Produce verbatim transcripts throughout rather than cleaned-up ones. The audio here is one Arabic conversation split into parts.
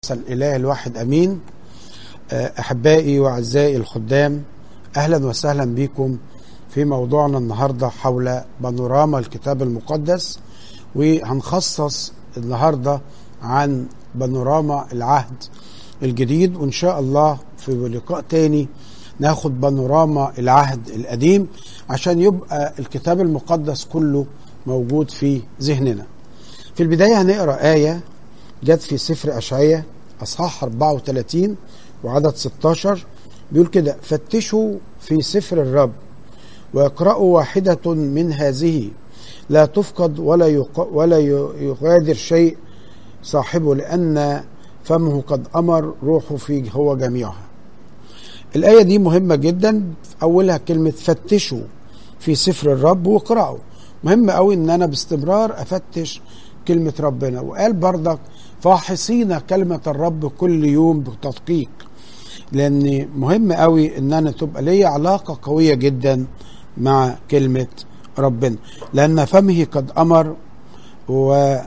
الإله الواحد أمين. أحبائي وأعزائي الخدام، أهلا وسهلا بكم في موضوعنا النهاردة حول بانوراما الكتاب المقدس، وهنخصص النهاردة عن بانوراما العهد الجديد، وإن شاء الله في لقاء تاني ناخد بانوراما العهد القديم عشان يبقى الكتاب المقدس كله موجود في ذهننا. في البداية هنقرأ آية جت في سفر أشعياء أصحاح أربعة وثلاثين وعدد ستاشر، بيقول كده: فتشوا في سفر الرب ويقرأوا واحدة من هذه، لا تفقد ولا يق... ولا يغادر شيء صاحبه، لأن فمه قد أمر روحه فيه هو جميعها. الآية دي مهمة جدا، أولها كلمة فتشوا في سفر الرب واقرأوا. مهم قوي إن أنا باستمرار أفتش كلمة ربنا، وقال برضك فاحصين كلمة الرب كل يوم بتدقيق، لأن مهم قوي إن أنا تبقى لي علاقة قوية جدا مع كلمة ربنا، لأن فمه قد أمر، وده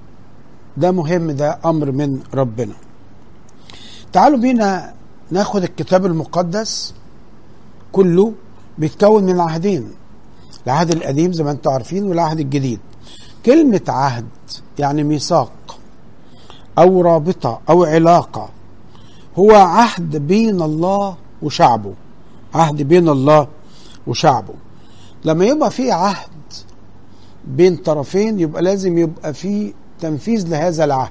مهم، ده أمر من ربنا. تعالوا بينا ناخد الكتاب المقدس كله، بيتكون من عهدين، العهد القديم زي ما انتم عارفين والعهد الجديد. كلمة عهد يعني ميثاق أو رابطة أو علاقة، هو عهد بين الله وشعبه، عهد بين الله وشعبه. لما يبقى فيه عهد بين طرفين يبقى لازم يبقى فيه تنفيذ لهذا العهد.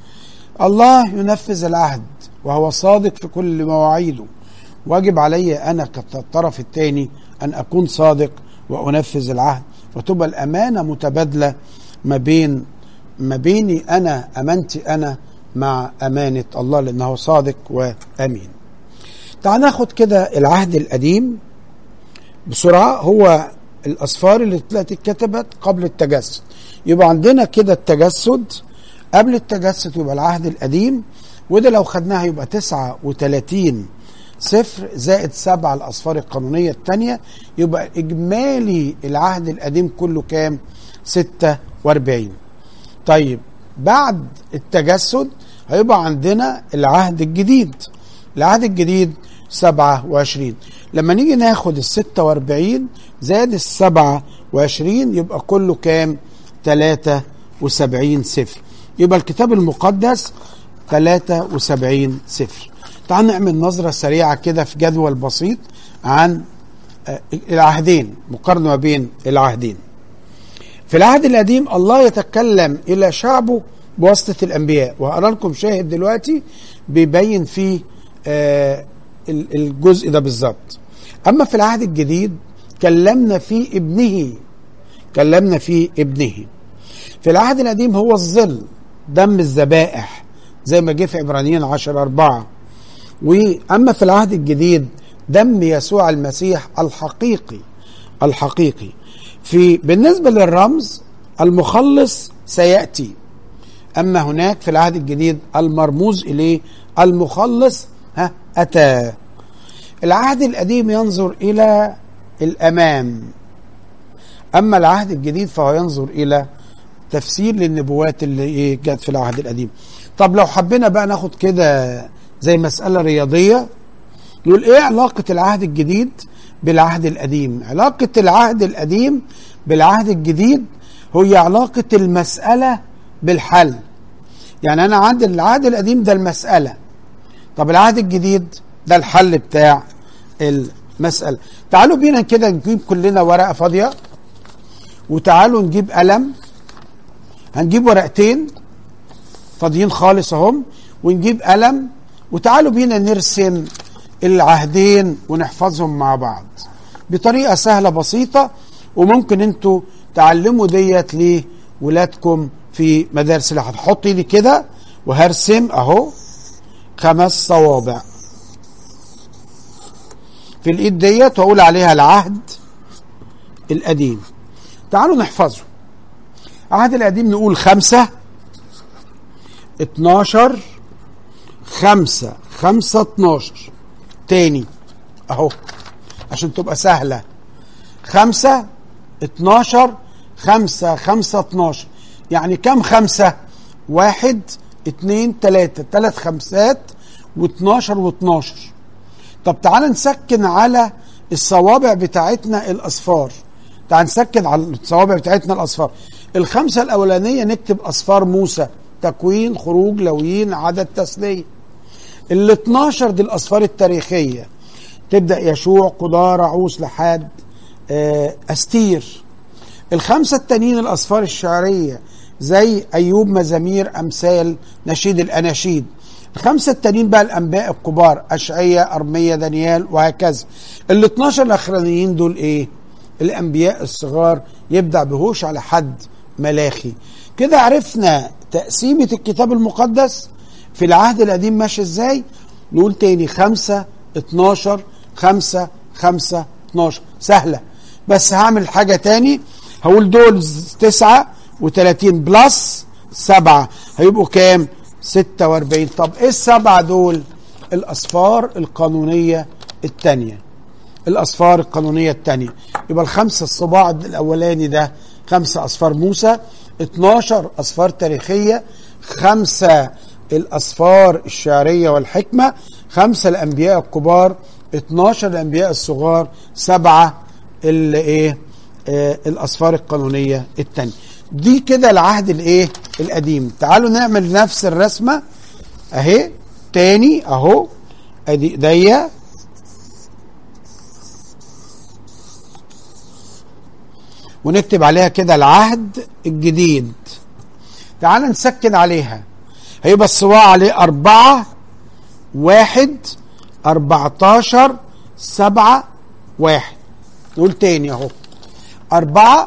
الله ينفذ العهد وهو صادق في كل مواعيده، واجب علي أنا كالطرف الثاني أن أكون صادق وأنفذ العهد، وتبقى الأمانة متبادلة ما بين ما بيني أنا، أمانتي أنا مع أمانة الله، لأنه صادق وأمين. تعال ناخد كده العهد القديم بسرعة، هو الأسفار اللي اتكتبت قبل التجسد. يبقى عندنا كده التجسد، قبل التجسد يبقى العهد القديم، وده لو خدناها يبقى تسعة وثلاثين سفر زائد سبعة الأسفار القانونية الثانية، يبقى إجمالي العهد القديم كله كام؟ ستة وأربعين. طيب بعد التجسد هيبقى عندنا العهد الجديد، العهد الجديد سبعة وعشرين. لما نيجي ناخد الستة وأربعين زائد السبعة وعشرين يبقى كله كام؟ ثلاثة وسبعين سفر. يبقى الكتاب المقدس ثلاثة وسبعين سفر. تعال نعمل نظرة سريعة كده في جدول بسيط عن العهدين، مقارنة ما بين العهدين. في العهد القديم الله يتكلم إلى شعبه بواسطة الأنبياء، وهقرأ لكم شاهد دلوقتي بيبين فيه آه الجزء ده بالظبط. أما في العهد الجديد كلمنا فيه ابنه، كلمنا فيه ابنه. في العهد القديم هو الظل، دم الذبائح زي ما جه في عبرانيين عشرة أربعة. وأما في العهد الجديد دم يسوع المسيح الحقيقي، الحقيقي. في بالنسبة للرمز المخلص سيأتي، أما هناك في العهد الجديد المرموز إليه المخلص ها أتى. العهد القديم ينظر إلى الأمام، أما العهد الجديد فهو ينظر إلى تفسير للنبوات اللي جت في العهد القديم. طب لو حبينا بقى ناخد كده زي مسألة رياضية، نقول إيه علاقة العهد الجديد بالعهد القديم؟ علاقة العهد القديم بالعهد الجديد هي علاقة المسألة بالحل. يعني أنا عندي العهد القديم ده المسألة، طب العهد الجديد ده الحل بتاع المسألة. تعالوا بينا كده نجيب كلنا ورقة فاضية، وتعالوا نجيب قلم، هنجيب ورقتين فاضيين خالص اهم، ونجيب قلم، وتعالوا بينا نرسم العهدين ونحفظهم مع بعض بطريقة سهلة بسيطة، وممكن انتوا تعلموا ديت لولادكم في مدارس الأحد. حط ايدي كده وهرسم اهو خمس صوابع في الايد ديت، واقول عليها العهد القديم. تعالوا نحفظه. العهد القديم نقول خمسة اتناشر، خمسة خمسة اتناشر. تاني اهو عشان تبقى سهلة، خمسة اتناشر، خمسة خمسة اتناشر. يعني كم خمسة؟ واحد اتنين تلاتة، تلات خمسات واتناشر واتناشر. طب تعال نسكن على الصوابع بتاعتنا الاصفار، تعال نسكن على الصوابع بتاعتنا الاصفار. الخمسة الاولانية نكتب اصفار موسى، تكوين، خروج، لويين، عدد، تثنية. ال اتناشر دي الاصفار التاريخية، تبدأ يشوع، قضاة، رعوس، لحاد، أستير. الخمسة التانيين الأصفار الشعرية زي أيوب، مزامير، أمثال، نشيد الأناشيد. الخمسة التانيين بقى الأنباء الكبار، أشعية، أرمية، دانيال، وهكذا. ال اتناشر الأخرانيين دول إيه؟ الأنبياء الصغار، يبدأ بهوش على حد ملاخي. كده عرفنا تقسيمة الكتاب المقدس في العهد القديم ماشي إزاي. نقول تاني: خمسة، اتناشر، خمسة، خمسة، اتناشر. سهلة. بس هعمل حاجة تاني، هقول دول تسعة وتلاتين بلس سبعة هيبقوا كام؟ ستة واربعين. طب ايه السبعة دول؟ الأصفار القانونية التانية، الأصفار القانونية التانية. يبقى الخمسة الصباع الأولاني ده خمسة أصفار موسى، اتناشر أصفار تاريخية، خمسة الأصفار الشعرية والحكمة، خمسة الأنبياء الكبار، اتناشر الأنبياء الصغار، سبعة الايه آه الأصفار القانونية التانية. دي كده العهد الايه القديم. تعالوا نعمل نفس الرسمة اهي تاني اهو. ادي ايديا ونكتب عليها كده العهد الجديد. تعال نسكن عليها. هيبقى الصواع عليه أربعة، واحد، أربعتاشر، سبعة، واحد. نقول تاني اهو: أربعة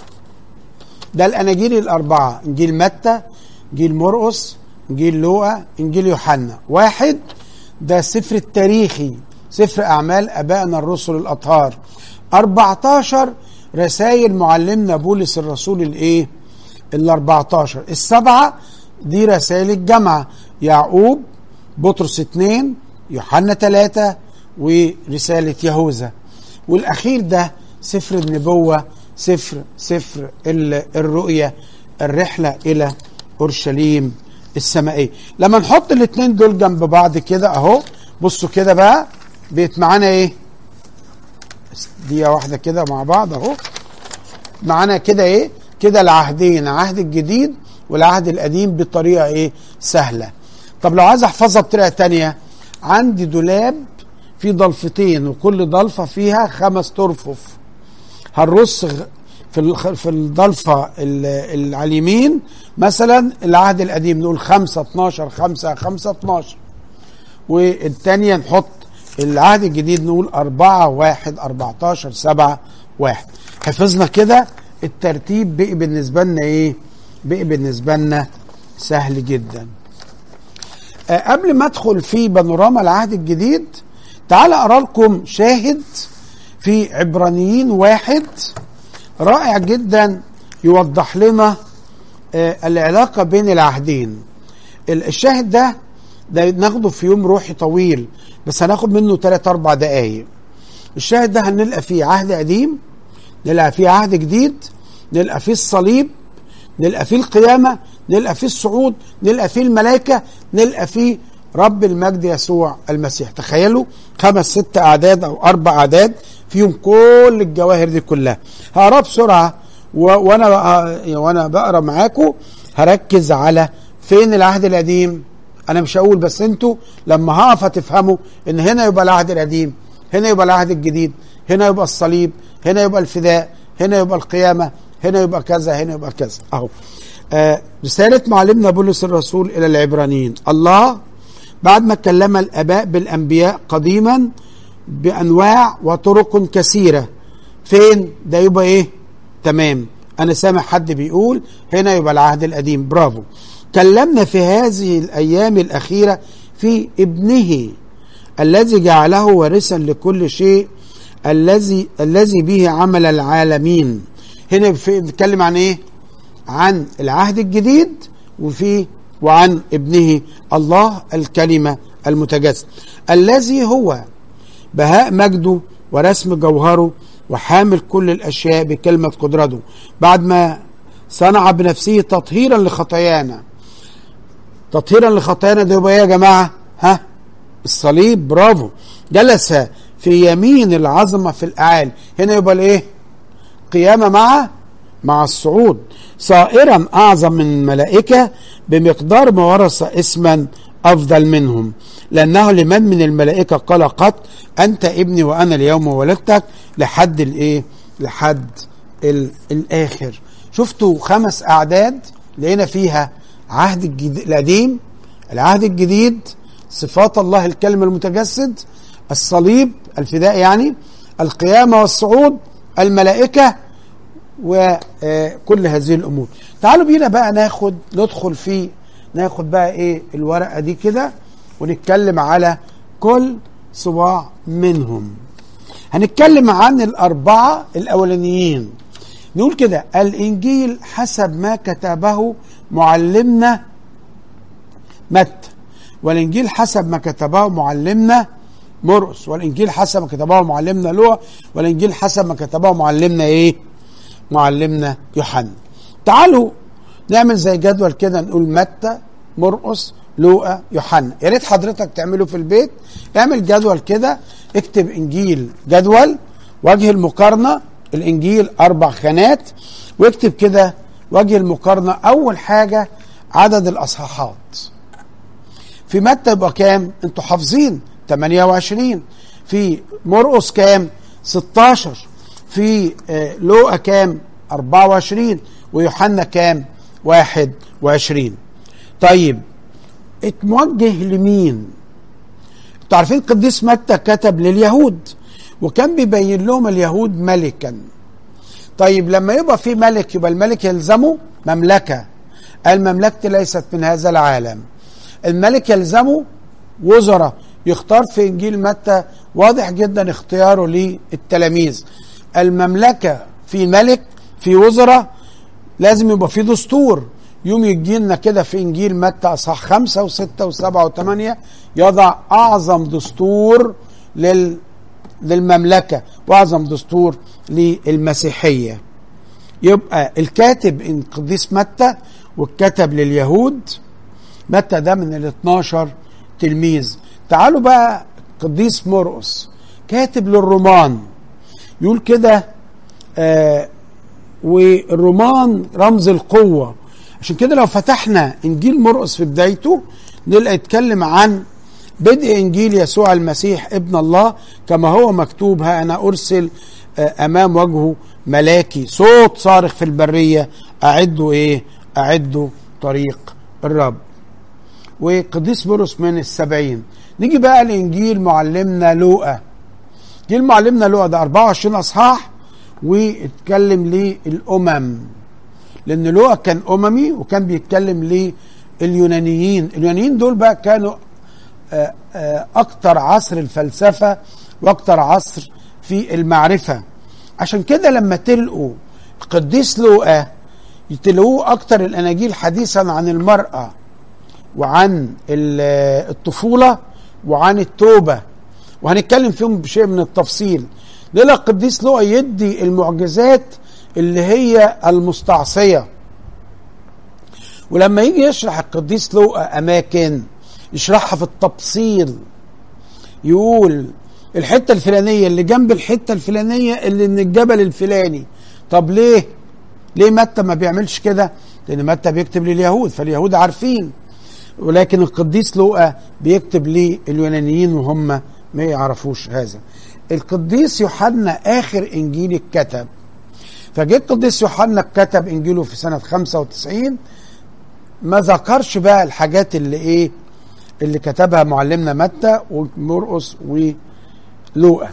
ده الأناجيل الأربعة، إنجيل متى، إنجيل مرقس، إنجيل لوقا، إنجيل يوحنا. واحد ده سفر التاريخي، سفر أعمال أبائنا الرسل الأطهار. أربعتاشر رسائل معلمنا بولس الرسول الإيه؟ الأربعتاشر. السبعة دي رسائل الجامعة: يعقوب، بطرس اتنين، يوحنا تلاتة، ورسالة يهوذا. والأخير ده سفر النبوة، سفر سفر الرؤية، الرحلة إلى أورشليم السمائية. لما نحط الاثنين دول جنب بعض كده أهو، بصوا كده بقى بقت معانا إيه؟ دقيقة واحدة كده مع بعض أهو. معانا كده إيه؟ كده العهدين، العهد الجديد والعهد القديم، بطريقة إيه؟ سهلة. طب لو عايز أحفظها بطريقة تانية، عندي دولاب في ضلفتين وكل ضلفة فيها خمس ترفف. هنرص في في الضلفة اللي على اليمين مثلا العهد القديم، نقول خمسة اتناشر، خمسة خمسة اتناشر. والتانية نحط العهد الجديد، نقول أربعة واحد أربعتاشر سبعة واحد. حفظنا كده الترتيب، بقي بالنسبة لنا إيه؟ بقي بالنسبة لنا سهل جدا. أه قبل ما أدخل في بانوراما العهد الجديد، تعال أقرأ لكم شاهد في عبرانيين واحد رائع جدا يوضح لنا آه العلاقة بين العهدين. الشاهد ده ده ناخده في يوم روحي طويل، بس هناخد منه ثلاث أربع دقايق. الشاهد ده هنلقى فيه عهد قديم، نلقى فيه عهد جديد، نلقى فيه الصليب، نلقى فيه القيامة، نلقى فيه الصعود، نلقى فيه الملائكة، نلقى فيه رب المجد يسوع المسيح. تخيلوا خمس ست أعداد أو أربع أعداد فيهم كل الجواهر دي كلها. هقرأ بسرعة و... وأنا وأنا بقرأ معاكم هركز على فين العهد القديم. أنا مش هقول، بس أنتوا لما هقف هتفهموا إن هنا يبقى العهد القديم، هنا يبقى العهد الجديد، هنا يبقى الصليب، هنا يبقى الفداء، هنا يبقى القيامة، هنا يبقى كذا، هنا يبقى كذا. أهو آه رسالة معلمنا بولس الرسول إلى العبرانيين. الله بعد ما كلم الآباء بالأنبياء قديما بأنواع وطرق كثيرة، فين ده يبقى إيه؟ تمام. أنا سامع حد بيقول هنا يبقى العهد القديم، برافو. كلمنا في هذه الأيام الأخيرة في ابنه الذي جعله وارثا لكل شيء، الذي الذي به عمل العالمين. هنا بيتكلم عن إيه؟ عن العهد الجديد، وفي وعن ابنه الله الكلمة المتجسد، الذي هو بهاء مجده ورسم جوهره وحامل كل الأشياء بكلمة قدرته، بعد ما صنع بنفسه تطهيرا لخطايانا. تطهيرا لخطايانا، ده يبقى ايه يا جماعه؟ ها، الصليب. برافو. جلس في يمين العظمه في الاعالي، هنا يبقى الايه؟ قيامه مع مع الصعود. صائرا اعظم من الملائكه بمقدار ما ورث اسما افضل منهم، لانه لمن من الملائكه قال قط انت ابني وانا اليوم ولدتك، لحد الايه؟ لحد الاخر. شفتوا خمس اعداد لقينا فيها عهد الجديد القديم، العهد الجديد، صفات الله الكلمة المتجسد، الصليب الفداء يعني، القيامة والصعود، الملائكة، وكل هذه الأمور. تعالوا بينا بقى ناخد ندخل في ناخد بقى ايه الورقة دي كده ونتكلم على كل صباع منهم. هنتكلم عن الأربعة الأولانيين. نقول كده: الإنجيل حسب ما كتبه معلمنا متى، والإنجيل حسب ما كتبه معلمنا مرقس، والإنجيل حسب ما كتبه معلمنا لوقا، والإنجيل حسب ما كتبه معلمنا إيه؟ معلمنا يوحنا. تعالوا نعمل زي جدول كده، نقول متى، مرقس، لوقا، يوحنا. يا ريت حضرتك تعمله في البيت، اعمل جدول كده، اكتب إنجيل جدول، وجه المقارنة، الإنجيل أربع خانات، واكتب كده وجه المقارنة. أول حاجة عدد الأصحاحات. في متى يبقى كام؟ انتوا حافظين ثمانية وعشرين. في مرقس كام؟ ستاشر. في لوقا كام؟ أربعة وعشرين. ويوحنا كام؟ واحد وعشرين. طيب اتموجه لمين؟ انتوا عارفين القديس متى كتب لليهود، وكان بيبين لهم اليهود ملكا. طيب لما يبقى في ملك يبقى الملك يلزمه مملكة، المملكة ليست من هذا العالم. الملك يلزمه وزراء، يختار في إنجيل متى واضح جدا اختياره للتلاميذ. المملكة في ملك، في وزراء، لازم يبقى في دستور. يوم يجي لنا كده في إنجيل متى أصحاح خمسة وستة وسبعة وثمانية يضع أعظم دستور لل للمملكة وأعظم دستور للمسيحية. يبقى الكاتب القديس متى، والكتب لليهود. متى ده من ال اثناشر تلميذ. تعالوا بقى قديس مرقس كاتب للرومان، يقول كده آه والرومان رمز القوة. عشان كده لو فتحنا إنجيل مرقس في بدايته نلقى يتكلم عن بدء إنجيل يسوع المسيح ابن الله كما هو مكتوب: ها أنا أرسل أمام وجهه ملاكي، صوت صارخ في البرية، أعدوا إيه؟ أعدوا طريق الرب. وقديس مرقس من السبعين. نيجي بقى لإنجيل معلمنا لوقا. إنجيل معلمنا لوقا ده أربعة وعشرين أصحاح، واتكلم للأمم، لأن لوقا كان أممي وكان بيتكلم لليونانيين. اليونانيين دول بقى كانوا أكتر عصر الفلسفة وأكتر عصر في المعرفة. عشان كده لما تلقوا القديس لوقا تلاقوه أكتر الأناجيل حديثا عن المرأة وعن الطفولة وعن التوبة، وهنتكلم فيهم بشيء من التفصيل. لذلك القديس لوقا يدي المعجزات اللي هي المستعصية. ولما يجي يشرح القديس لوقا أماكن يشرحها في التفصيل، يقول الحتة الفلانية اللي جنب الحتة الفلانية اللي من الجبل الفلاني. طب ليه؟ ليه متى ما بيعملش كده؟ لأن متى بيكتب لليهود، فاليهود عارفين، ولكن القديس لوقا بيكتب لليونانيين وهم ما يعرفوش هذا. القديس يوحنا آخر إنجيل اتكتب، فجاء القديس يوحنا كتب إنجيله في سنة خمسة وتسعين، ما ذكرش بقى الحاجات اللي إيه اللي كتبها معلمنا متى ومرقس ولوقا.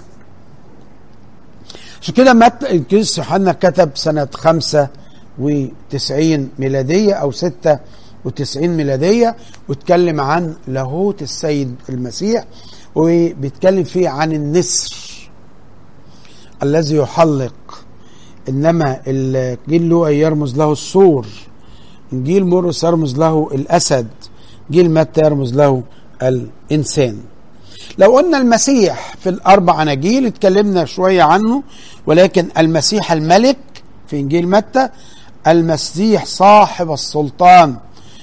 عشان كده متى القديس يوحنا كتب سنة خمسة وتسعين ميلادية أو ستة وتسعين ميلادية، واتكلم عن لاهوت السيد المسيح، وبيتكلم فيه عن النسر الذي يحلق. إنما الإنجيل لوقا يرمز له السور، إنجيل مرقس يرمز له الأسد، إنجيل متى يرمز له الإنسان. لو قلنا المسيح في الأربع أناجيل اتكلمنا شوية عنه، ولكن المسيح الملك في إنجيل متى، المسيح صاحب السلطان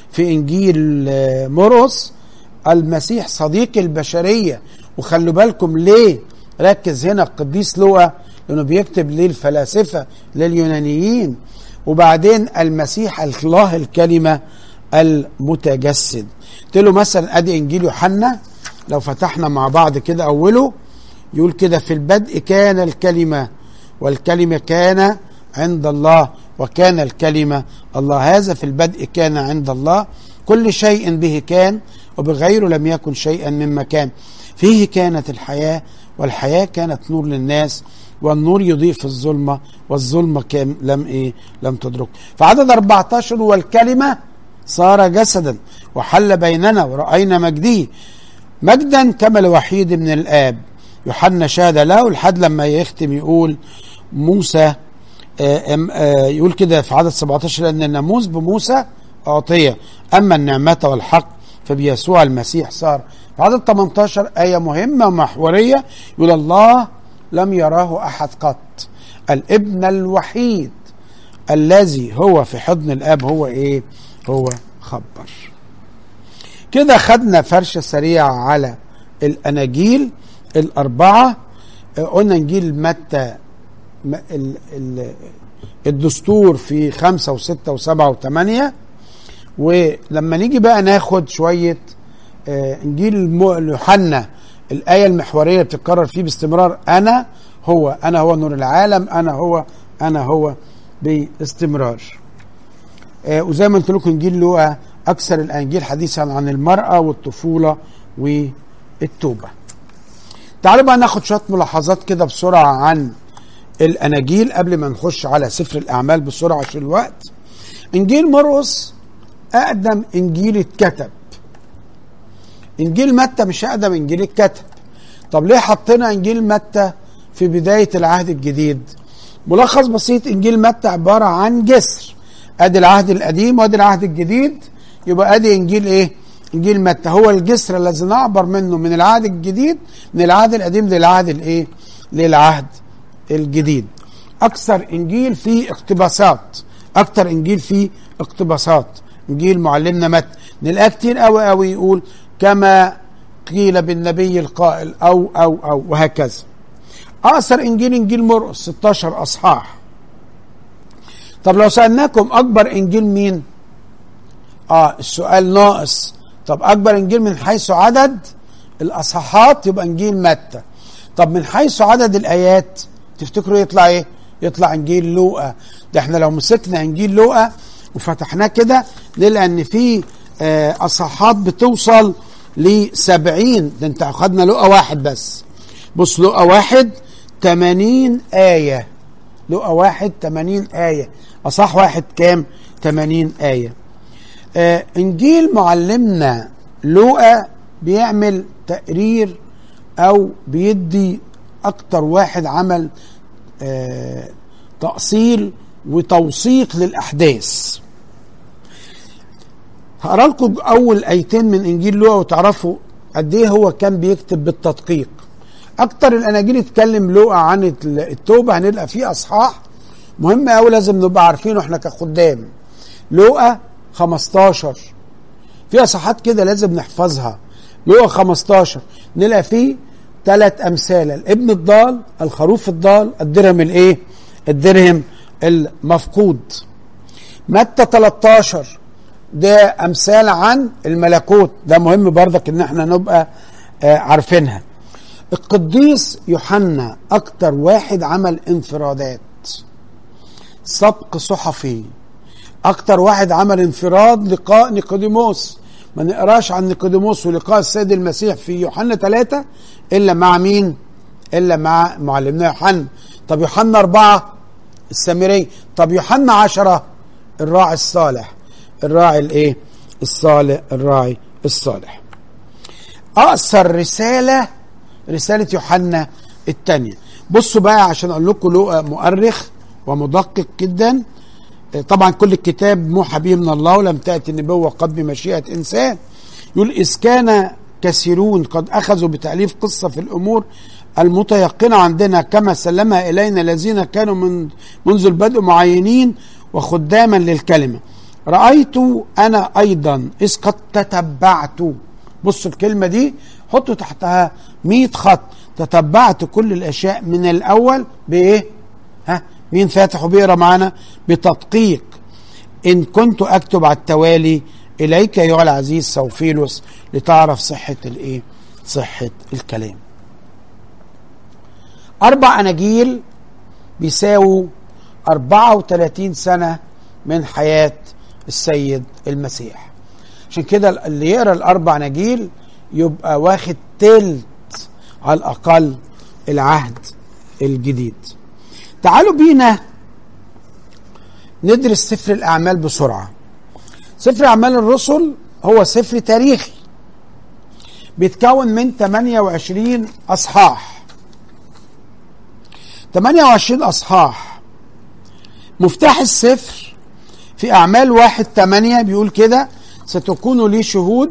في إنجيل مرقس المسيح صديق البشرية. وخلوا بالكم ليه ركز هنا القديس لوقا، لأنه بيكتب للفلاسفة لليونانيين. وبعدين المسيح الله الكلمة المتجسد. قلت له مثلا ادي انجيل يوحنا، لو فتحنا مع بعض كده اوله يقول كده: في البدء كان الكلمة والكلمة كان عند الله وكان الكلمة الله. هذا في البدء كان عند الله، كل شيء به كان وبغيره لم يكن شيئا مما كان. فيه كانت الحياة والحياة كانت نور للناس والنور يضيء في الظلمة والظلمة كان لم إيه لم تدرك. فعدد أربعة عشر: والكلمة صار جسدا وحل بيننا ورأينا مجده مجدا كما الوحيد من الآب. يوحنا شهد له لحد لما يختم يقول موسى آآ آآ يقول كده في عدد سبعة عشر: أن الناموس بموسى أعطيه أما النعمة والحق فبيسوع المسيح صار. في عدد ثمانية عشر آية مهمة محورية يقول: الله لم يراه أحد قط الابن الوحيد الذي هو في حضن الآب هو إيه؟ هو خبر. كده خدنا فرشة سريعة على الأناجيل الأربعة. قلنا إنجيل متى الدستور في خمسة وستة وسبعة وثمانية. ولما نيجي بقى ناخد شوية إنجيل يوحنا الآية المحورية بتتكرر فيه باستمرار: أنا هو أنا هو نور العالم، أنا هو أنا هو باستمرار. آه وزي ما قلت لكم إنجيل لوقا أكثر الأناجيل حديثا عن المرأة والطفولة والتوبة. تعالوا بقى ناخد شوية ملاحظات كده بسرعة عن الأناجيل قبل ما نخش على سفر الأعمال بسرعة عشان الوقت. إنجيل مرقس أقدم إنجيل اتكتب. إنجيل متى مش أقدم إنجيل اتكتب. طب ليه حطينا إنجيل متى في بداية العهد الجديد؟ ملخص بسيط: إنجيل متى عبارة عن جسر، أدي العهد القديم وأدي العهد الجديد، يبقى أدي إنجيل إيه؟ إنجيل متى هو الجسر الذي نعبر منه من العهد الجديد، من العهد القديم للعهد الإيه؟ للعهد الجديد. أكثر إنجيل فيه اقتباسات، أكثر إنجيل فيه اقتباسات إنجيل معلمنا متى. نلاقيه كتير قوي قوي يقول كما قيل بالنبي القائل أو أو أو وهكذا. أقصر إنجيل إنجيل مرقس ستة عشر أصحاح. طب لو سألناكم أكبر إنجيل مين؟ آه السؤال ناقص. طب أكبر إنجيل من حيث عدد الأصحاحات يبقى إنجيل متى. طب من حيث عدد الآيات تفتكروا يطلع إيه؟ يطلع إنجيل لوقا. ده إحنا لو مسكنا إنجيل لوقا وفتحناه كده نلاقي إن فيه آه أصحاحات بتوصل لسبعين. ده انت اخدنا لقى واحد بس. بص لقى واحد تمانين آية. لقى واحد تمانين آية. أصح واحد كام؟ تمانين آية. آه إنجيل معلمنا لقى بيعمل تقرير أو بيدي أكتر واحد عمل آه تأصيل وتوثيق للأحداث. هقرا لكم اول ايتين من انجيل لوقا وتعرفوا قد ايه هو كان بيكتب بالتدقيق. اكتر الاناجيل يتكلم لوقا عن التوبه، هنلقى فيه اصحاح مهم قوي لازم نبقى عارفينه احنا كخدام. لوقا خمستاشر في اصحاحات كده لازم نحفظها. لوقا خمستاشر نلقى فيه ثلاث امثال: الابن الضال، الخروف الضال، الدرهم الايه؟ الدرهم المفقود. متى تلتاشر ده امثال عن الملكوت، ده مهم برضك ان احنا نبقى آه عارفينها. القديس يوحنا اكتر واحد عمل انفرادات، سبق صحفي. اكتر واحد عمل انفراد لقاء نيقوديموس. ما نقراش عن نيقوديموس ولقاء السيد المسيح في يوحنا ثلاثة الا مع مين؟ الا مع معلمنا يوحنا. طب يوحنا أربعة السامري. طب يوحنا عشرة الراعي الصالح. الراعي الايه؟ الصالح. الراعي الصالح. اقصر رساله رساله يوحنا الثانيه. بصوا بقى عشان اقول لكم لوقا مؤرخ ومدقق جدا. طبعا كل الكتاب موحى به من الله ولم تاتي النبوه قد بمشيئه انسان. يقول: اذ كان كثيرون قد اخذوا بتاليف قصه في الامور المتيقنه عندنا كما سلمها الينا الذين كانوا من منذ البدء معينين وخداما للكلمه. رأيت أنا أيضا إذ قد تتبعت. بصوا الكلمة دي حطوا تحتها مئة خط. تتبعت كل الأشياء من الأول بإيه؟ ها مين فاتح وبيقرأ معانا؟ بتدقيق. إن كنت أكتب على التوالي إليك أيها العزيز سوفيلوس لتعرف صحة الإيه؟ صحة الكلام. أربع أناجيل بيساووا أربعة وثلاثين سنة من حياة السيد المسيح. عشان كده اللي يقرأ الأربع أناجيل يبقى واخد تلت على الأقل العهد الجديد. تعالوا بينا ندرس سفر الأعمال بسرعة. سفر أعمال الرسل هو سفر تاريخي بيتكون من ثمانية وعشرين أصحاح. ثمانية وعشرين أصحاح. مفتاح السفر في أعمال واحد ثمانية بيقول كده: ستكونوا لي شهود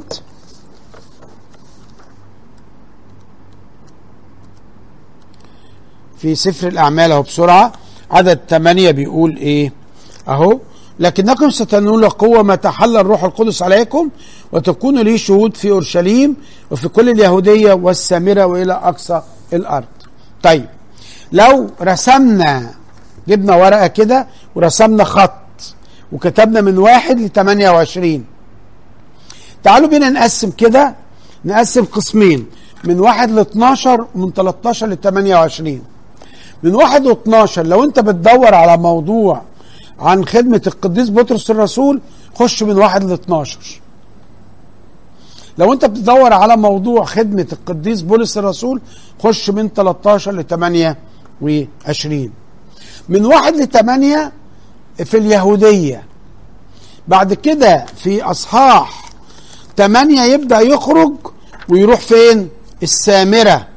في سفر الأعمال. اهو بسرعة عدد ثمانية بيقول ايه اهو: لكنكم ستنالون قوة ما تحل الروح القدس عليكم وتكونوا لي شهود في أورشليم وفي كل اليهودية والسامرة وإلى أقصى الأرض. طيب لو رسمنا، جبنا ورقة كده ورسمنا خط وكتبنا من واحد لثمانية وعشرين. تعالوا بينا نقسم كده، نقسم قسمين من واحد لاثناشر ومن تلتاشر لثمانية وعشرين. من واحد واثناشر لو انت بتدور على موضوع عن خدمة القديس بطرس الرسول خش من واحد لاثناشر. لو انت بتدور على موضوع خدمة القديس بولس الرسول خش من تلتاشر لثمانية وعشرين. من واحد لثمانية في اليهودية. بعد كده في أصحاح ثمانية يبدأ يخرج ويروح فين؟ السامرة.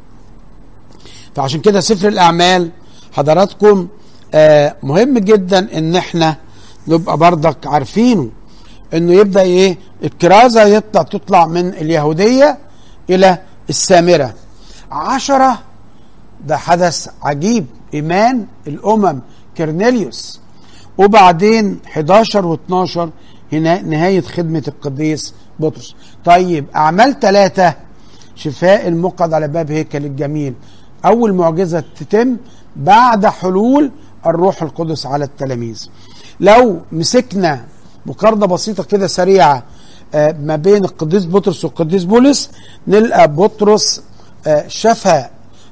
فعشان كده سفر الأعمال حضراتكم آه مهم جدا ان احنا نبقى برضك عارفينه، انه يبدأ ايه؟ الكرازة يطلع تطلع من اليهودية الى السامرة. عشرة ده حدث عجيب، ايمان الامم كرنيليوس. وبعدين حداشر واثناشر هنا نهاية خدمة القديس بطرس. طيب أعمال ثلاثة شفاء المقعد على باب هيكل الجميل. أول معجزة تتم بعد حلول الروح القدس على التلاميذ. لو مسكنا مقارنة بسيطة كده سريعة ما بين القديس بطرس والقديس بولس نلقى بطرس شفى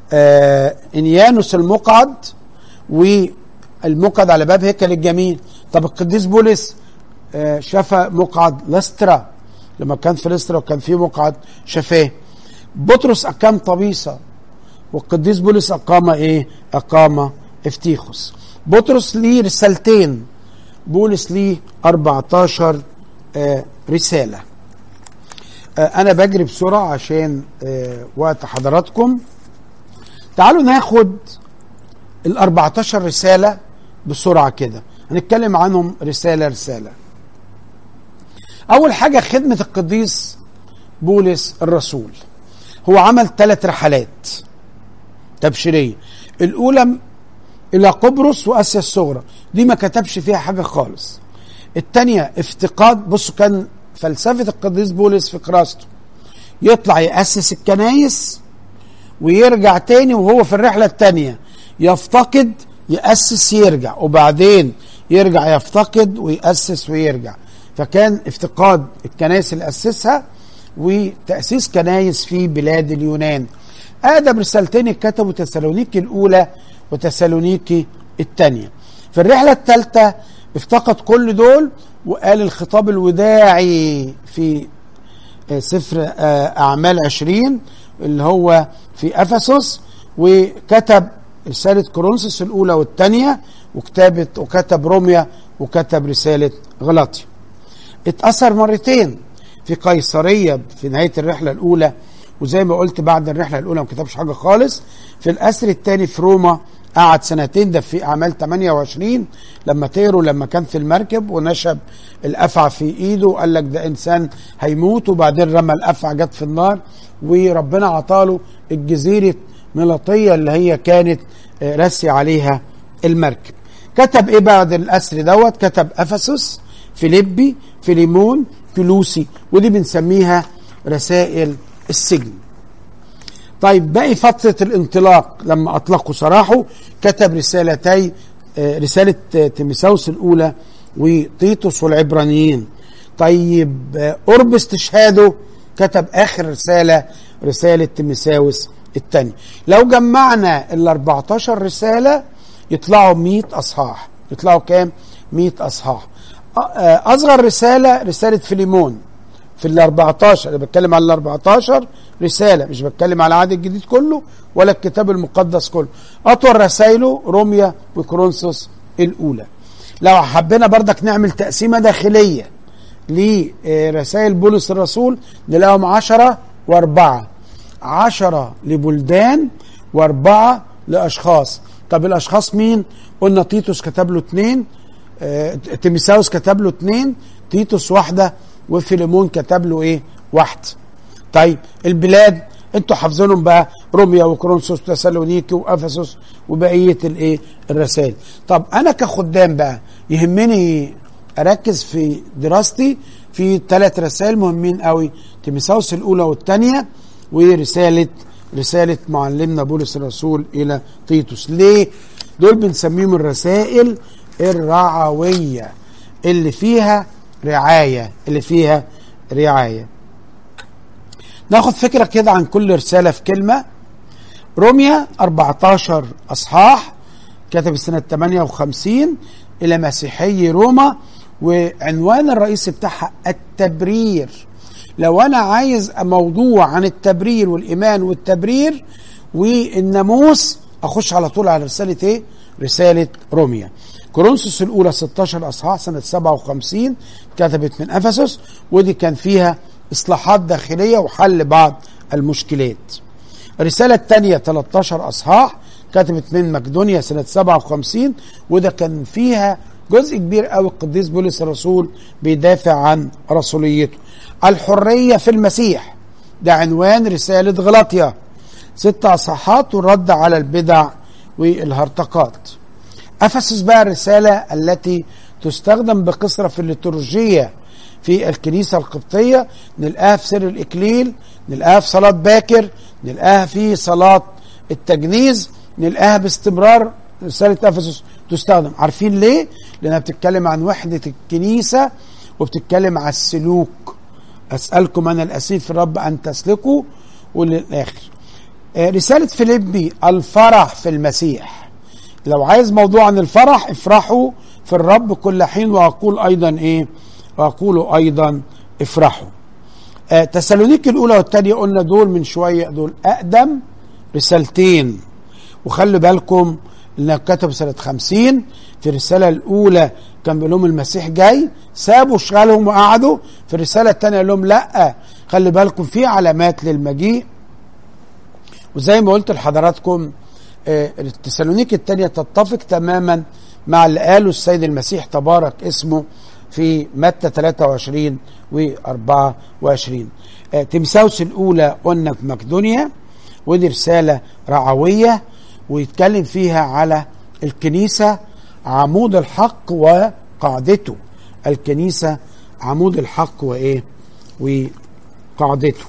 إنيانوس المقعد والمقعد على باب هيكل الجميل. طب القديس بولس شفى مقعد لسترا لما كان في لسترا وكان فيه مقعد شفاه. بطرس أقام طبيسة والقديس بولس أقام إيه؟ أقام افتيخوس. بطرس ليه رسالتين، بولس ليه أربعتاشر آه رسالة. آه أنا بجري بسرعة عشان آه وقت حضراتكم. تعالوا ناخد الأربعتاشر رسالة بسرعة كده، هنتكلم عنهم رسالة رسالة. أول حاجة خدمة القديس بولس الرسول. هو عمل ثلاث رحلات تبشيرية. الأولى إلى قبرص وآسيا الصغرى، دي ما كتبش فيها حاجة خالص. الثانية افتقاد. بصوا كان فلسفة القديس بولس في كراسته يطلع يأسس الكنايس ويرجع تاني، وهو في الرحلة الثانية يفتقد يأسس يرجع، وبعدين يرجع يفتقد ويأسس ويرجع. فكان افتقاد الكنائس اللي أسسها وتأسيس كنائس في بلاد اليونان. آدم رسالتين كتبوا تسالونيكي الأولى وتسالونيكي الثانية. في الرحلة الثالثة افتقد كل دول وقال الخطاب الوداعي في سفر أعمال عشرين اللي هو في أفسس، وكتب رسالة كورنثوس الأولى والثانية، وكتابة وكتب روميا، وكتب رسالة غلاطيا. اتأثر مرتين في قيصرية في نهاية الرحلة الأولى، وزي ما قلت بعد الرحلة الأولى ما كتبش حاجة خالص. في الأسر الثاني في روما قعد سنتين، ده في أعمال ثمانية وعشرين لما تقروا لما كان في المركب ونشب الأفعى في إيده وقال لك ده إنسان هيموت، وبعدين رمى الأفعى جت في النار وربنا عطاله الجزيرة ملطية اللي هي كانت راسي عليها المركب. كتب إيه بعد الأسر دوت؟ كتب أفسس، فيليبي، فيليمون، كلوسي، ودي بنسميها رسائل السجن. طيب باقي فترة الانطلاق لما أطلقوا سراحه كتب رسالتي رسالة تيموثاوس الأولى وتيتوس والعبرانيين. طيب قرب استشهاده كتب آخر رسالة رسالة تيموثاوس الثانية. لو جمعنا ال أربعتاشر رسالة يطلعوا مئة أصحاح. يطلعوا كام؟ مئة أصحاح. أصغر رسالة رسالة فيليمون في ال أربعتاشر، أنا بتكلم على ال أربعتاشر رسالة، مش بتكلم على العهد الجديد كله ولا الكتاب المقدس كله. أطول رسائله روميا وكورنثوس الأولى. لو حبينا بردك نعمل تقسيمة داخلية لرسائل بولس الرسول نلاقيهم عشرة وأربعة، عشرة لبلدان وأربعة لأشخاص. طب الأشخاص مين؟ قلنا تيتوس كتب له اتنين، اه تيموثاوس كتب له اتنين، تيتوس واحدة، وفيليمون كتب له ايه؟ واحدة. طيب البلاد انتوا حافظينهم بقى، روميا وكورنثوس وتسالونيكي وافسس وبقيه الايه؟ الرسائل. طب انا كخدام بقى يهمني اركز في دراستي في ثلاث رسائل مهمين قوي، تيموثاوس الاولى والثانيه ورساله رساله معلمنا بولس الرسول الى تيتوس. ليه؟ دول بنسميهم الرسائل الرعويه اللي فيها رعايه، اللي فيها رعايه. ناخد فكرة كده عن كل رسالة في كلمة. روميا أربعتاشر أصحاح، كتب سنة ثمانية وخمسين إلى مسيحي روما، وعنوان الرئيسي بتاعها التبرير. لو أنا عايز موضوع عن التبرير والإيمان والتبرير والناموس أخش على طول على رسالة إيه؟ رسالة روميا. كورنثوس الأولى ستاشر أصحاح سنة سبعة وخمسين، كتبت من أفسس، ودي كان فيها إصلاحات داخلية وحل بعض المشكلات. الرسالة الثانية تلتاشر أصحاح، كتبت من مقدونيا سنة سبعة وخمسين، وده كان فيها جزء كبير قوي القديس بولس الرسول بيدافع عن رسوليته. الحرية في المسيح، ده عنوان رسالة غلاطيا، ست أصحاحات والرد على البدع والهرطقات. أفسس بقى الرسالة التي تستخدم بكثرة في الليتورجية في الكنيسة القبطية، نلقاها في سر الإكليل، نلقاها في صلاة باكر، نلقاها في صلاة التجنيز، نلقاها باستمرار. رسالة أفسس تستخدم. عارفين ليه؟ لأنها بتتكلم عن وحدة الكنيسة وبتتكلم عن السلوك. أسألكم أنا الأسير في الرب أن تسلكوا، وللآخر. رسالة فيليبي الفرح في المسيح. لو عايز موضوع عن الفرح، افرحوا في الرب كل حين، وأقول أيضا إيه؟ وأقول أيضا افرحوا. آه تسالونيكي الأولى والثانية قلنا دول من شوية، دول أقدم رسالتين. وخلوا بالكم إنه كتب سنة خمسين. في الرسالة الأولى كان بيقول لهم المسيح جاي، سابوا شغالهم وقعدوا. في الرسالة الثانية قال لهم لأ، خلي بالكم في علامات للمجيء. وزي ما قلت لحضراتكم آه التسالونيكي الثانية تتفق تماما مع اللي قاله السيد المسيح تبارك اسمه في متى ثلاثة وعشرين وأربعة وعشرين. آه تيموثاوس الأولى قلنا في مقدونيا، ودي رسالة رعوية ويتكلم فيها على الكنيسة عمود الحق وقاعدته. الكنيسة عمود الحق وإيه؟ وقاعدته.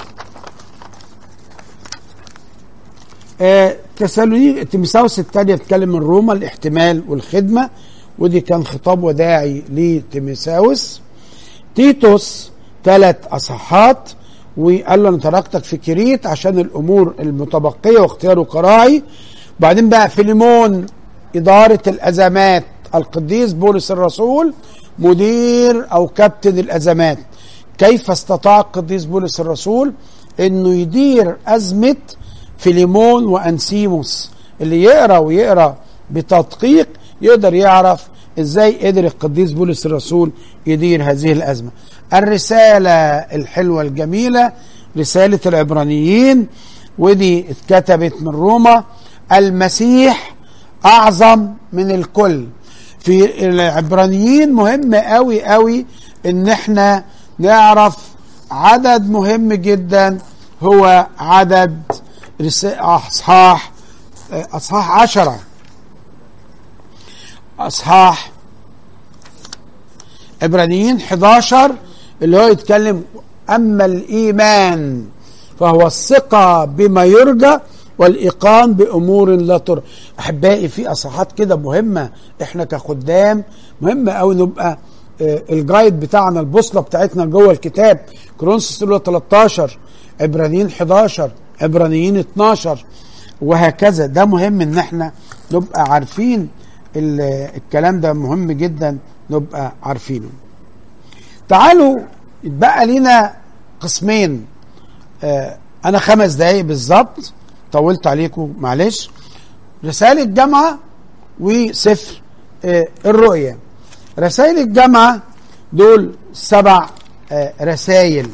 آه تيموثاوس الثانية تتكلم من روما، الاحتمال والخدمة، ودي كان خطاب وداعي لتيموثاوس. تيتوس ثلاث أصحاحات، وقال له أنا تركتك في كريت عشان الأمور المتبقية واختياره كراعي. بعدين بقى فيليمون إدارة الأزمات، القديس بولس الرسول مدير أو كابتن الأزمات. كيف استطاع القديس بولس الرسول إنه يدير أزمة فيليمون وأنسيموس؟ اللي يقرأ ويقرأ بتدقيق يقدر يعرف ازاي قدر القديس بولس الرسول يدير هذه الأزمة. الرسالة الحلوة الجميلة رسالة العبرانيين، ودي اتكتبت من روما. المسيح أعظم من الكل. في العبرانيين مهم قوي قوي ان احنا نعرف عدد مهم جدا، هو عدد أصحاح أصحاح عشرة. أصحاح عبرانيين حداشر اللي هو يتكلم أما الإيمان فهو الثقة بما يرجى والإيقان بأمور لا ترى. أحبائي في أصحات كده مهمة، إحنا كخدام مهمة أو نبقى آه الجايد بتاعنا، البوصلة بتاعتنا جوه الكتاب. كورنثوس الأولى تلتاشر، عبرانيين حداشر، عبرانيين اتناشر، وهكذا. ده مهم إن إحنا نبقى عارفين الكلام ده، مهم جدا نبقى عارفينه. تعالوا يتبقى لنا قسمين، آه أنا خمس دقايق بالظبط، طولت عليكم معلش. رسائل الجامعة وسفر آه الرؤيا. رسائل الجامعة دول سبع آه رسائل.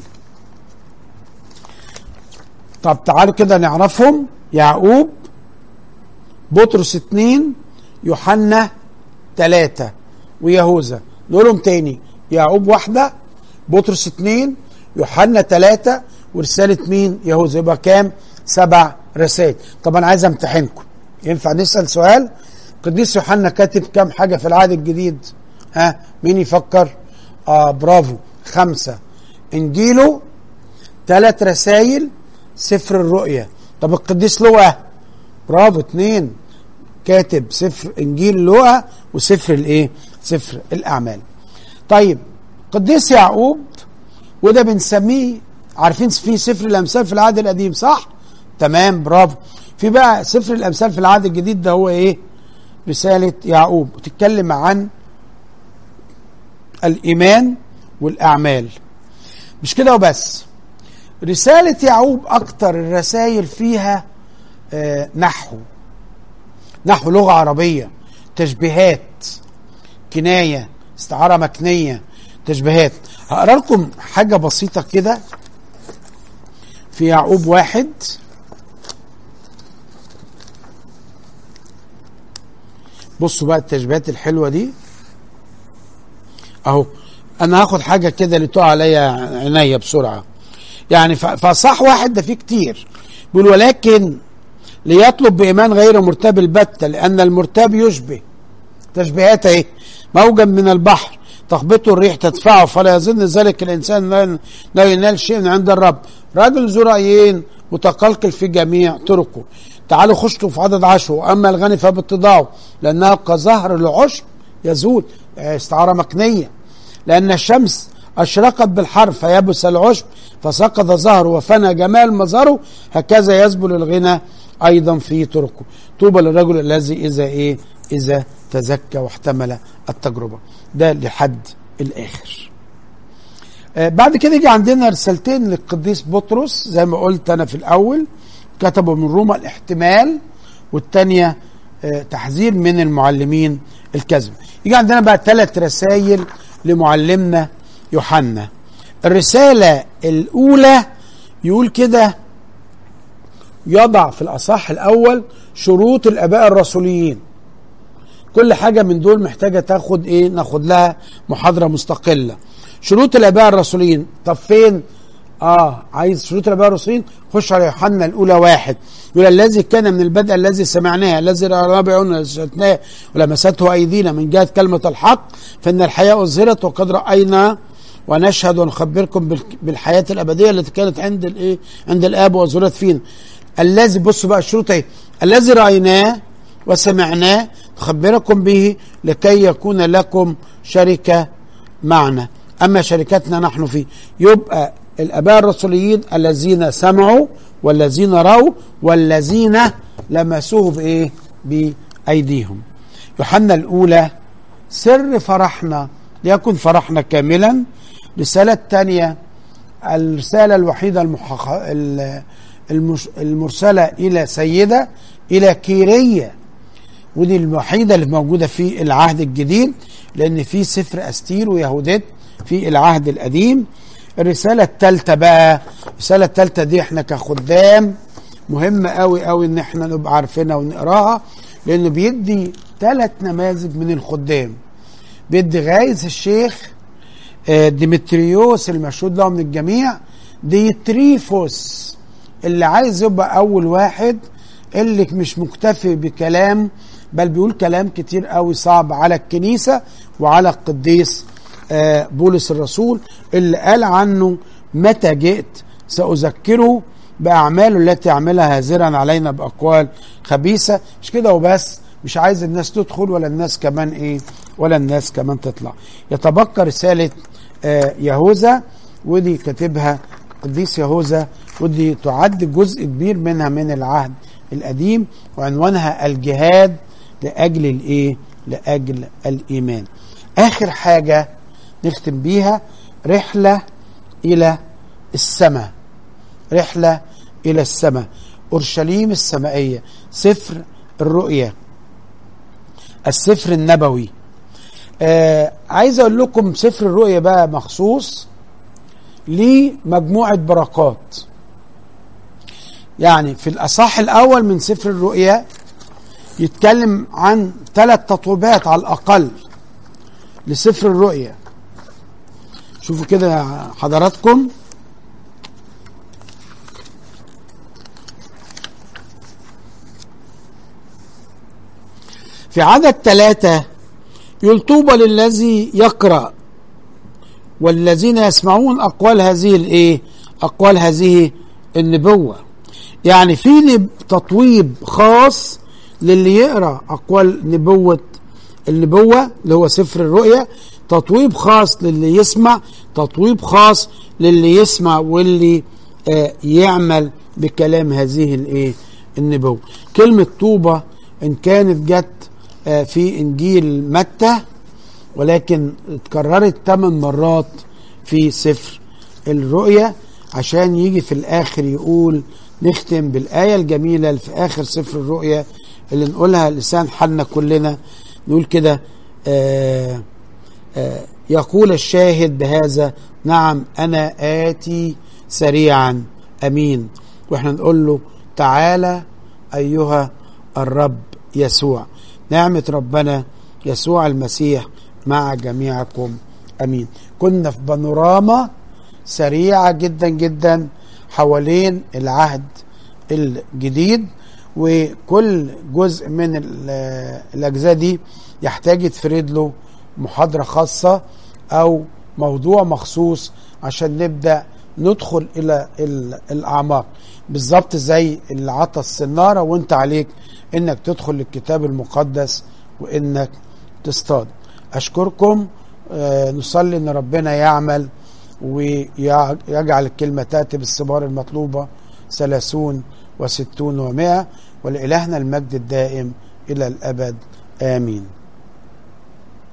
طب تعالوا كده نعرفهم. يعقوب، بطرس اتنين، يوحنا تلاتة، ويهوذا. نقولهم تاني: يعقوب واحدة، بطرس اتنين، يوحنا تلاتة، ورسالة مين؟ يهوذا. يبقى كام؟ سبع رسائل. طب انا عايز امتحنكم، ينفع نسأل سؤال؟ قديس يوحنا كاتب كام حاجة في العهد الجديد؟ ها مين يفكر؟ اه برافو، خمسة. انجيله ثلاث رسائل، سفر الرؤيا. طب القديس لوقا؟ برافو، اتنين، كاتب سفر انجيل لوقا وسفر الايه؟ سفر الاعمال. طيب قديس يعقوب، وده بنسميه، عارفين في سفر الامثال في العهد القديم صح؟ تمام، برافو. في بقى سفر الامثال في العهد الجديد، ده هو ايه؟ رسالة يعقوب، وتتكلم عن الايمان والاعمال. مش كده وبس، رسالة يعقوب اكتر الرسائل فيها آه نحو نحو لغة عربية، تشبيهات، كناية، استعارة مكنية، تشبيهات. هقرأ لكم حاجة بسيطة كده في يعقوب واحد. بصوا بقى التشبيهات الحلوة دي اهو. انا هاخد حاجة كده اللي تقع عليا عينيا بسرعة. يعني فصح واحد ده فيه كتير. بيقول: ولكن ليطلب بإيمان غير مرتاب البتة، لأن المرتاب يشبه، تشبيهات اهي، موجا من البحر تخبطه الريح تدفعه، فلا يظن ذلك الإنسان لا ينال شيء من عند الرب. رجل ذو رأيين متقلقل في جميع طرقه. تعالوا خشوا في عدد عشر: وأما الغني فباتضاعه لأنها كظهر العشب يزول، استعارة مكنية. لأن الشمس أشرقت بالحر فيبس العشب فسقط ظهره وفنى جمال مظهره، هكذا يزبل الغنى أيضا في طرقه. طوبى للرجل الذي إذا إيه إذا تزكى واحتمل التجربة. ده لحد الآخر. آه بعد كده يجي عندنا رسالتين للقديس بطرس، زي ما قلت أنا في الأول، كتبوا من روما: الاحتمال، والتانية آه تحذير من المعلمين الكذب. يجي عندنا بقى ثلاث رسائل لمعلمنا يوحنا. الرسالة الأولى يقول كده: يضع في الأصح الأول شروط الآباء الرسوليين. كل حاجة من دول محتاجة تاخد إيه؟ ناخد لها محاضرة مستقلة. شروط الآباء الرسوليين. طب فين؟ آه عايز شروط الآباء الرسوليين؟ خش على يوحنا الأولى واحد. يقول: الذي كان من البدء الذي سمعناه الذي رأيناه بعيوننا شاهدناه ولمسته أيدينا من جهة كلمة الحق، فإن الحياة أظهرت وقد رأينا ونشهد ونخبركم بالحياة الأبدية التي كانت عند الإيه؟ عند الآب وأظهرت فينا. الذي، بصوا بقى الشروط اهي: الذي رأيناه وسمعناه نخبركم به لكي يكون لكم شركة معنا، أما شركتنا نحن فيه. يبقى الآباء الرسوليين الذين سمعوا والذين رأوا والذين لمسوه بإيه؟ بأيديهم. يوحنا الأولى: سر فرحنا ليكن فرحنا كاملا. رسالة الثانية، الرسالة الوحيدة المحخ... المش... المرسلة إلى سيدة، إلى كيرية، ودي الوحيدة اللي موجودة في العهد الجديد، لأن في سفر أستير ويهوديت في العهد القديم. الرسالة الثالثة بقى، الرسالة الثالثة دي احنا كخدام مهمة قوي قوي ان احنا نبقى عارفينها ونقراها، لأنه بيدي ثلاث نماذج من الخدام. بيدي غايز الشيخ ديمتريوس المشهود له من الجميع، ديتريفوس اللي عايز يبقى أول واحد، اللي مش مكتفي بكلام بل بيقول كلام كتير قوي صعب على الكنيسة وعلى القديس آه بولس الرسول اللي قال عنه متى جئت سأذكره بأعماله التي عملها هازرا علينا بأقوال خبيثة. مش كده وبس، مش عايز الناس تدخل ولا الناس كمان ايه ولا الناس كمان تطلع. يتبقى رسالة آه يهوذا، ودي كاتبها قديس يهوذا، ودي تعد جزء كبير منها من العهد القديم، وعنوانها الجهاد لأجل الايه لأجل الإيمان. آخر حاجة نختم بيها رحلة إلى السماء، رحلة إلى السماء، أورشليم السمائية، سفر الرؤيا، السفر النبوي. آه عايز أقول لكم سفر الرؤيا بقى مخصوص لمجموعة بركات. يعني في الأصحاح الأول من سفر الرؤيا يتكلم عن ثلاث تطويبات على الأقل لسفر الرؤيا. شوفوا كده حضراتكم، في عدد ثلاثة يقول طوبى للذي يقرأ والذين يسمعون أقوال هذه الإيه؟ أقوال هذه النبوة. يعني في تطويب خاص للي يقرأ أقوال نبوة النبوة اللي هو سفر الرؤيا، تطويب خاص للي يسمع، تطويب خاص للي يسمع واللي آه يعمل بكلام هذه الإيه؟ النبوة. كلمة طوبى إن كانت جت آه في إنجيل متى، ولكن اتكررت ثمان مرات في سفر الرؤيا، عشان يجي في الآخر يقول نختم بالآية الجميلة اللي في آخر سفر الرؤيا اللي نقولها لسان حالنا كلنا. نقول كده آه آه يقول الشاهد بهذا نعم أنا آتي سريعا أمين. وإحنا نقول له تعالى أيها الرب يسوع. نعمة ربنا يسوع المسيح مع جميعكم أمين. كنا في بانوراما سريعة جدا جدا حوالين العهد الجديد، وكل جزء من الأجزاء دي يحتاج يتفرد له محاضرة خاصة أو موضوع مخصوص عشان نبدأ ندخل إلى الأعماق، بالظبط زي اللي عطى السنارة وانت عليك انك تدخل للكتاب المقدس وانك تصطاد. أشكركم، آه نصلي ان ربنا يعمل ويجعل الكلمة تأتي بالثمار المطلوبة ثلاثون وستون ومائة، ولإلهنا المجد الدائم إلى الأبد آمين.